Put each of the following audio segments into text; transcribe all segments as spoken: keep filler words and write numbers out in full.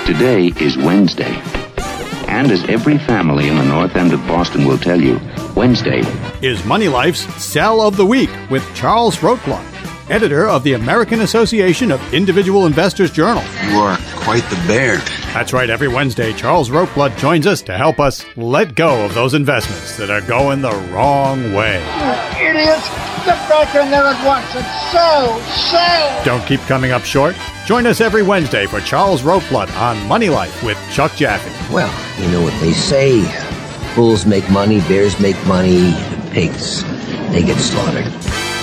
Today is Wednesday. And as every family in the north end of Boston will tell you, Wednesday is Money Life's Sell of the Week with Charles Rotblat, editor of the American Association of Individual Investors Journal. You are quite the bear. That's right. Every Wednesday, Charles Rotblat joins us to help us let go of those investments that are going the wrong way. You idiots! Get back in there at once and sell! Sell! Don't keep coming up short. Join us every Wednesday for Charles Rotblat on Money Life with Chuck Jaffe. Well, you know what they say. Bulls make money, bears make money, pigs, they get slaughtered.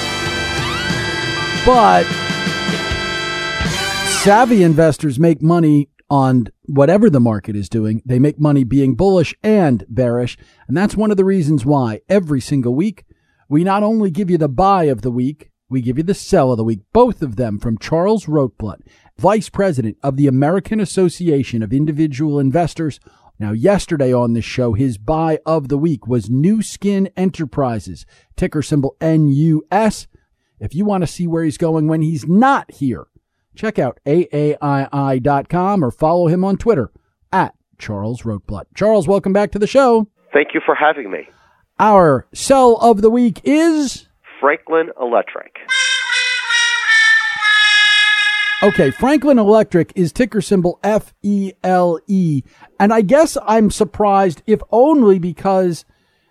But savvy investors make money on whatever the market is doing. They make money being bullish and bearish. And that's one of the reasons why every single week, we not only give you the buy of the week, we give you the sell of the week, both of them from Charles Rotblat, Vice President of the American Association of Individual Investors. Now, yesterday on this show, his buy of the week was Nu Skin Enterprises, ticker symbol N U S. If you want to see where he's going when he's not here, check out A A I I dot com or follow him on Twitter at Charles Rotblat. Charles, welcome back to the show. Thank you for having me. Our sell of the week is Franklin Electric. Okay, Franklin Electric is ticker symbol F E L E. And I guess I'm surprised, if only because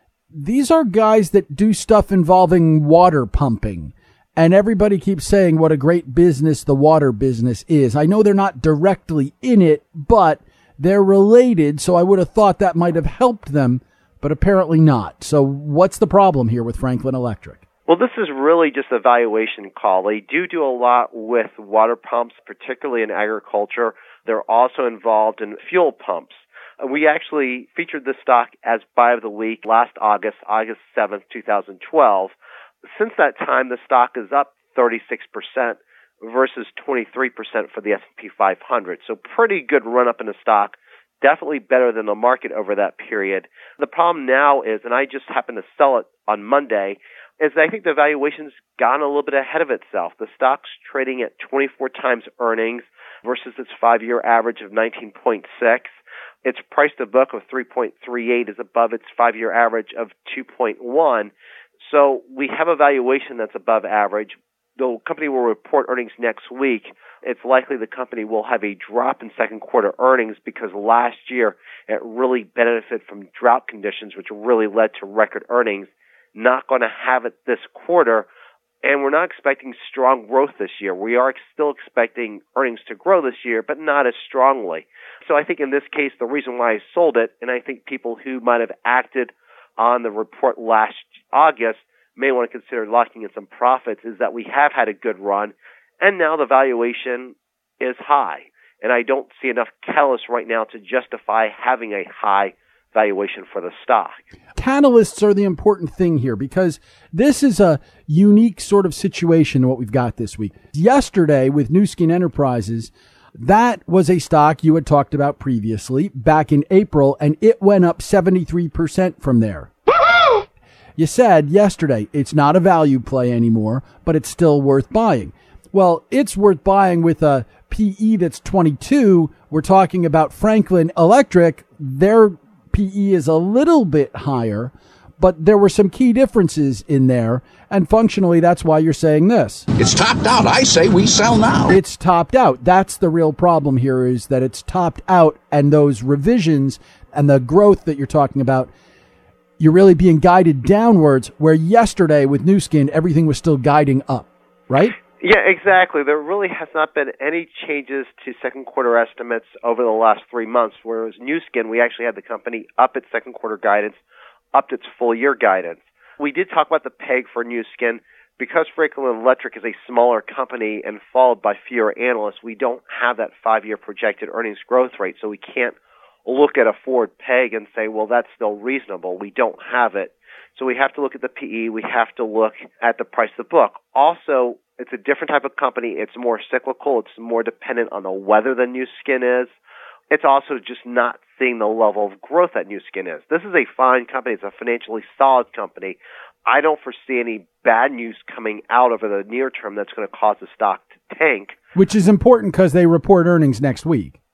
these are guys that do stuff involving water pumping. And everybody keeps saying what a great business the water business is. I know they're not directly in it, but they're related. So I would have thought that might have helped them, but apparently not. So what's the problem here with Franklin Electric? Well, this is really just a valuation call. They do do a lot with water pumps, particularly in agriculture. They're also involved in fuel pumps. We actually featured this stock as buy of the week last August, August seventh, twenty twelve. Since that time, the stock is up thirty-six percent versus twenty-three percent for the S and P five hundred. So pretty good run up in the stock. Definitely better than the market over that period. The problem now is, and I just happened to sell it on Monday, is I think the valuation's gone a little bit ahead of itself. The stock's trading at twenty-four times earnings versus its five-year average of nineteen point six. Its price to book of three point three eight is above its five-year average of two point one. So we have a valuation that's above average. The company will report earnings next week. It's likely the company will have a drop in second quarter earnings because last year it really benefited from drought conditions, which really led to record earnings. Not going to have it this quarter, and we're not expecting strong growth this year. We are still expecting earnings to grow this year, but not as strongly. So I think in this case, the reason why I sold it, and I think people who might have acted on the report last August may want to consider locking in some profits, is that we have had a good run, and now the valuation is high. And I don't see enough catalysts right now to justify having a high valuation for the stock. Catalysts are the important thing here because this is a unique sort of situation, what we've got this week. Yesterday with Nu Skin Enterprises, that was a stock you had talked about previously back in April, and it went up seventy-three percent from there. Woo-hoo! You said yesterday it's not a value play anymore, but it's still worth buying. Well, it's worth buying with a P E that's twenty-two. We're talking about Franklin Electric. Their P E is a little bit higher, but there were some key differences in there, and functionally that's why you're saying this. It's topped out. I say we sell now. It's topped out. That's the real problem here, is that it's topped out, and those revisions and the growth that you're talking about, you're really being guided downwards, where yesterday with Nu Skin, everything was still guiding up, right? Yeah, exactly. There really has not been any changes to second quarter estimates over the last three months, whereas Nu Skin, we actually had the company up its second quarter guidance, upped its full year guidance. We did talk about the peg for Nu Skin. Because Franklin Electric is a smaller company and followed by fewer analysts, we don't have that five-year projected earnings growth rate, so we can't look at a forward peg and say, well, that's still reasonable. We don't have it. So we have to look at the P E. We have to look at the price of the book. Also, it's a different type of company. It's more cyclical. It's more dependent on the weather than Nu Skin is. It's also just not seeing the level of growth that Nu Skin is. This is a fine company. It's a financially solid company. I don't foresee any bad news coming out over the near term that's going to cause the stock to tank. Which is important because they report earnings next week.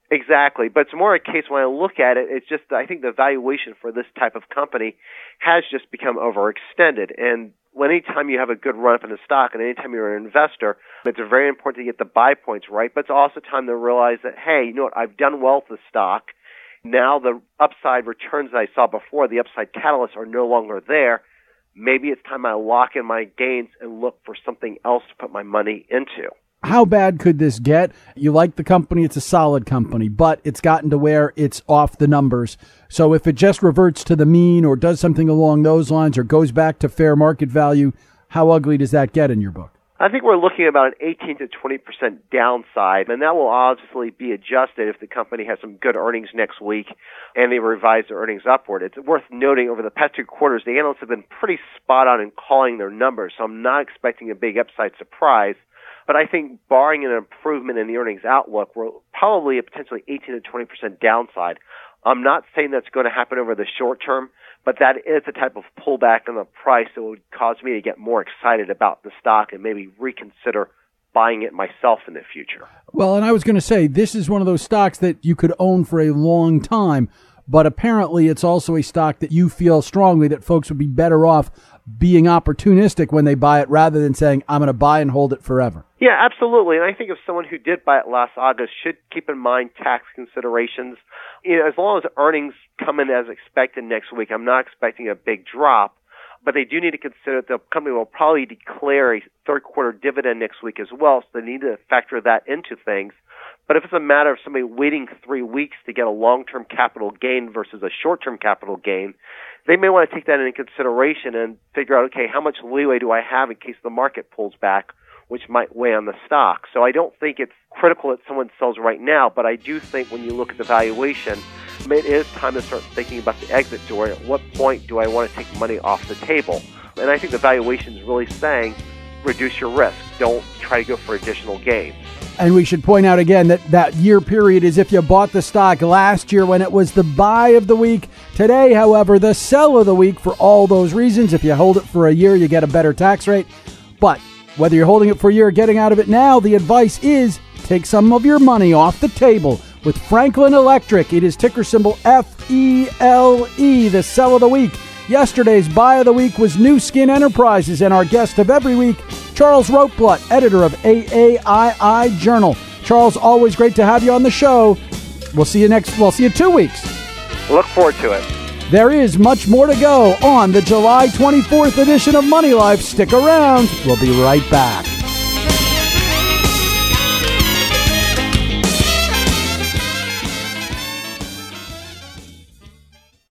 Exactly. But it's more a case when I look at it, it's just, I think the valuation for this type of company has just become overextended. And anytime you have a good run up in a stock and anytime you're an investor, it's very important to get the buy points right. But it's also time to realize that, hey, you know what, I've done well with the stock. Now the upside returns that I saw before, the upside catalysts are no longer there. Maybe it's time I lock in my gains and look for something else to put my money into. How bad could this get? You like the company, it's a solid company, but it's gotten to where it's off the numbers. So if it just reverts to the mean or does something along those lines or goes back to fair market value, how ugly does that get in your book? I think we're looking at about an eighteen to twenty percent downside, and that will obviously be adjusted if the company has some good earnings next week and they revise their earnings upward. It's worth noting over the past two quarters, the analysts have been pretty spot on in calling their numbers, so I'm not expecting a big upside surprise. But I think barring an improvement in the earnings outlook, we're probably a potentially eighteen to twenty percent downside. I'm not saying that's going to happen over the short term, but that is the type of pullback in the price that would cause me to get more excited about the stock and maybe reconsider buying it myself in the future. Well, and I was going to say, this is one of those stocks that you could own for a long time, but apparently it's also a stock that you feel strongly that folks would be better off being opportunistic when they buy it rather than saying, I'm going to buy and hold it forever. Yeah, absolutely. And I think if someone who did buy it last August should keep in mind tax considerations. You know, as long as earnings come in as expected next week, I'm not expecting a big drop, but they do need to consider that the company will probably declare a third quarter dividend next week as well, so they need to factor that into things. But if it's a matter of somebody waiting three weeks to get a long-term capital gain versus a short-term capital gain, they may want to take that into consideration and figure out, okay, how much leeway do I have in case the market pulls back, which might weigh on the stock. So I don't think it's critical that someone sells right now, but I do think when you look at the valuation, it is time to start thinking about the exit door. At what point do I want to take money off the table? And I think the valuation is really saying, reduce your risk. Don't try to go for additional gains. And we should point out again that that year period is if you bought the stock last year when it was the buy of the week. Today, however, the sell of the week for all those reasons. If you hold it for a year, you get a better tax rate. But whether you're holding it for a year or getting out of it now, the advice is take some of your money off the table with Franklin Electric. It is ticker symbol F E L E, the sell of the week. Yesterday's buy of the week was New Skin Enterprises, and our guest of every week, Charles Rotblut, editor of A A I I Journal. Charles, always great to have you on the show. We'll see you next, we'll see you in two weeks. Look forward to it. There is much more to go on the July twenty-fourth edition of Money Life. Stick around. We'll be right back.